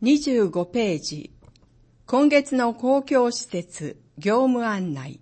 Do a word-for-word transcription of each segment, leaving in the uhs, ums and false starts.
にじゅうごページ、今月の公共施設業務案内。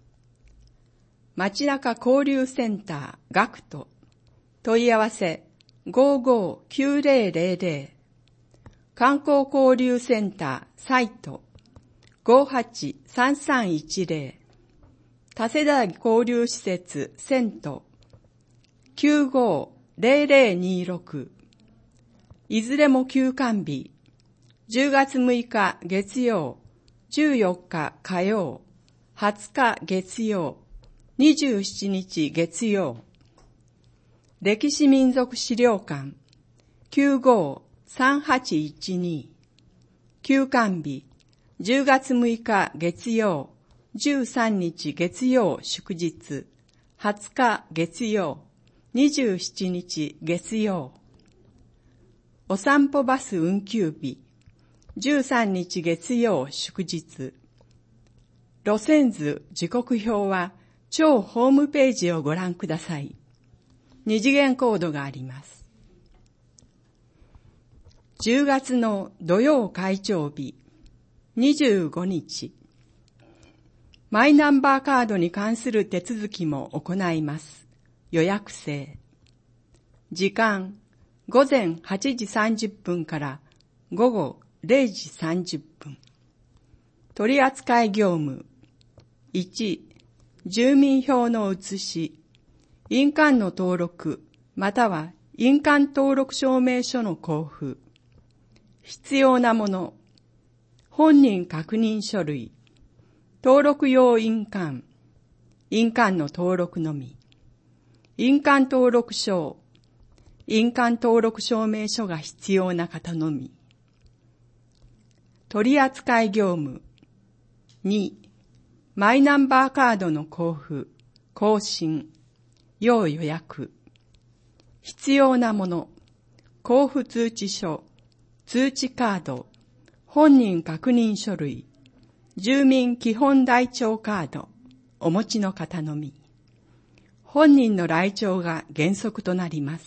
街中交流センター学徒問い合わせ ごーごーきゅうぜろぜろぜろ 観光交流センターサイト ごーはちさんさんいちぜろ 多世代交流施設セント きゅうごーぜろぜろにろく いずれも休館日じゅうがつむいか月曜、じゅうよっか火曜、はつか月曜、にじゅうしちにち月曜。歴史民族資料館 きゅうごーさんはちいちに 休館日じゅうがつむいか月曜、じゅうさんにち月曜祝日、はつか月曜、にじゅうしちにち月曜。お散歩バス運休日じゅうさんにち月曜祝日。路線図時刻表は超ホームページをご覧ください。二次元コードがあります。じゅうがつの土曜開庁日にじゅうごにち。マイナンバーカードに関する手続きも行います。予約制。時間ごぜんはちじさんじゅっぷんからごごれいじさんじゅっぷん。取扱業務。いち、住民票の写し、印鑑の登録、または印鑑登録証明書の交付。必要なもの。本人確認書類。登録用印鑑。印鑑の登録のみ。印鑑登録証。印鑑登録証明書が必要な方のみ。取扱業務。に、マイナンバーカードの交付、更新、要予約。必要なもの、交付通知書、通知カード、本人確認書類、住民基本台帳カード、お持ちの方のみ。本人の来庁が原則となります。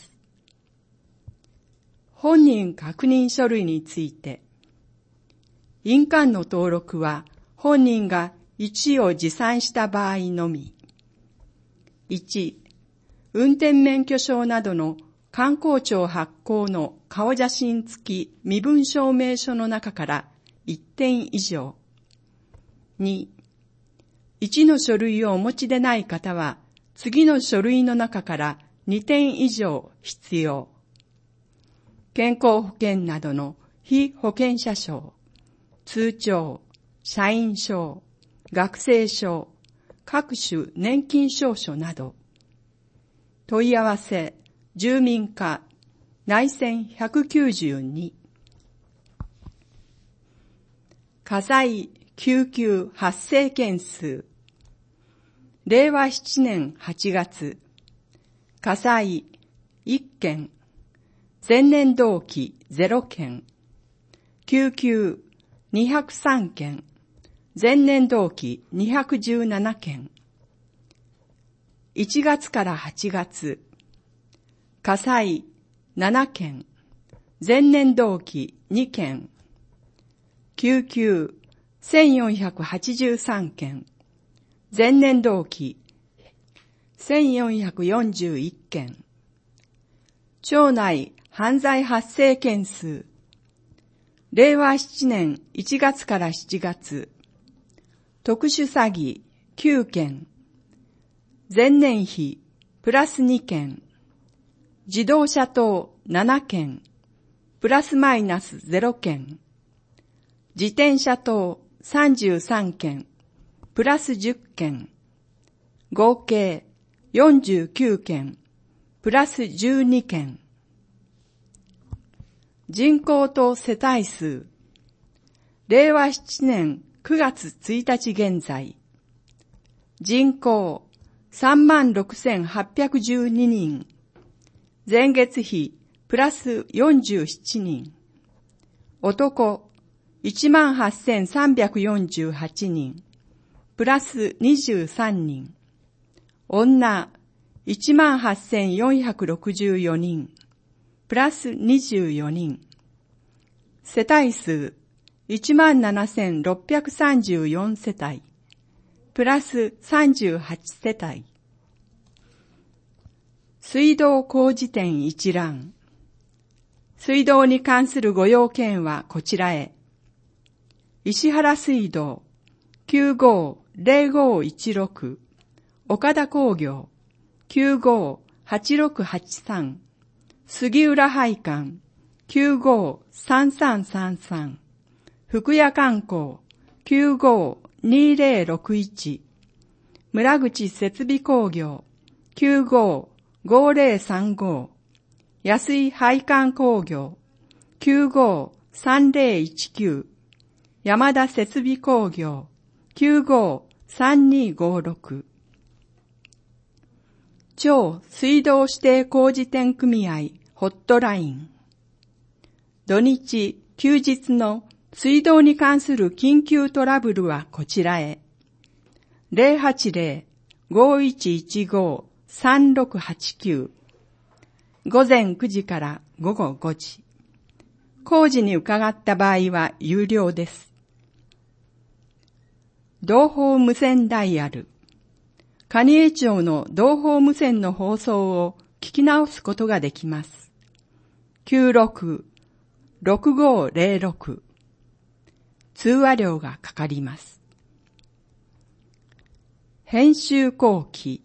本人確認書類について、印鑑の登録は本人がいちを持参した場合のみ。いち、運転免許証などの観光庁発行の顔写真付き身分証明書の中からいってん以上。に、いちの書類をお持ちでない方は次の書類の中からにてん以上必要。健康保険などの被保険者証。通帳、社員証、学生証、各種年金証書など。問い合わせ、住民課、内線ひゃくきゅうじゅうに。火災、救急発生件数。れいわななねんはちがつ、火災いっけん、前年同期ゼロけん、救急にひゃくさんけん、前年同期にひゃくじゅうななけん。いちがつからはちがつ、火災ななけん、前年同期にけん、救急せんよんひゃくはちじゅうさんけん、前年同期せんよんひゃくよんじゅういっけん。町内犯罪発生件数。れいわななねんいちがつからしちがつ、特殊詐欺きゅうけん、前年比プラスにけん、自動車盗ななけん、プラスマイナスゼロけん、自転車盗さんじゅうさんけん、プラスじゅっけん、合計よんじゅうきゅうけん、プラスじゅうにけん。人口と世帯数。れいわななねんくがつついたち現在。人口さんまんろくせんはっぴゃくじゅうににん。前月比プラスよんじゅうななにん。男いちまんはっせんさんびゃくよんじゅうはちにん。プラスにじゅうさんにん。女いちまんはっせんよんひゃくろくじゅうよにん。プラスにじゅうよにん。 世帯数 いちまんななせんろっぴゃくさんじゅうよん 世帯、プラスさんじゅうはち世帯。水道工事典一覧。水道に関するご用件はこちらへ。石原水道 きゅうごーぜろごいちろく、岡田工業 きゅうごーはちろくはちさん、杉浦配管 きゅうごーさんさんさんさん、福屋観光 きゅうごーにぜろろくいち、村口設備工業 きゅうごーごぜろさんご、安井配管工業 きゅうごーさんぜろいちきゅう、山田設備工業 きゅうごーさんにごろく、超水道指定工事典組合ホットライン。土日、休日の水道に関する緊急トラブルはこちらへ。ゼロはちゼロ ごいちいちご さんろくはちきゅう。午前くじから午後ごじ。工事に伺った場合は有料です。同胞無線ダイヤル。蟹江町の同胞無線の放送を聞き直すことができます。きゅうろく ろくごゼロろく。通話料がかかります。編集後期。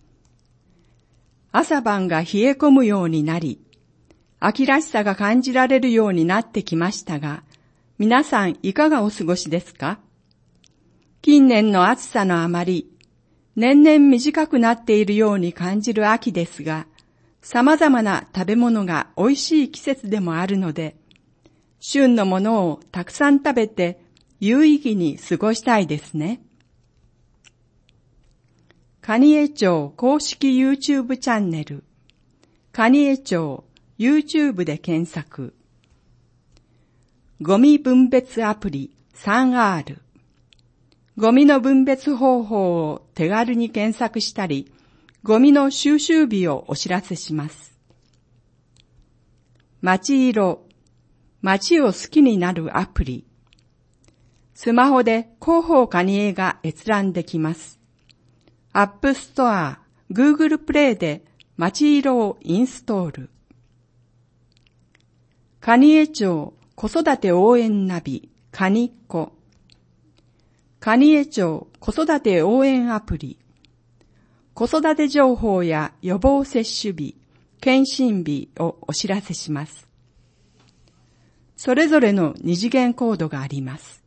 朝晩が冷え込むようになり、秋らしさが感じられるようになってきましたが、皆さんいかがお過ごしですか？近年の暑さのあまり、年々短くなっているように感じる秋ですが、様々な食べ物が美味しい季節でもあるので、旬のものをたくさん食べて有意義に過ごしたいですね。蟹江町公式 YouTube チャンネル、蟹江町 YouTube で検索。ゴミ分別アプリ スリーアール。ゴミの分別方法を手軽に検索したり、ゴミの収集日をお知らせします。街色、街を好きになるアプリ。スマホで広報蟹江が閲覧できます。アップストア、Google プレイで街色をインストール。蟹江町子育て応援ナビ、かにっこ。蟹江町子育て応援アプリ。子育て情報や予防接種日、検診日をお知らせします。それぞれの二次元コードがあります。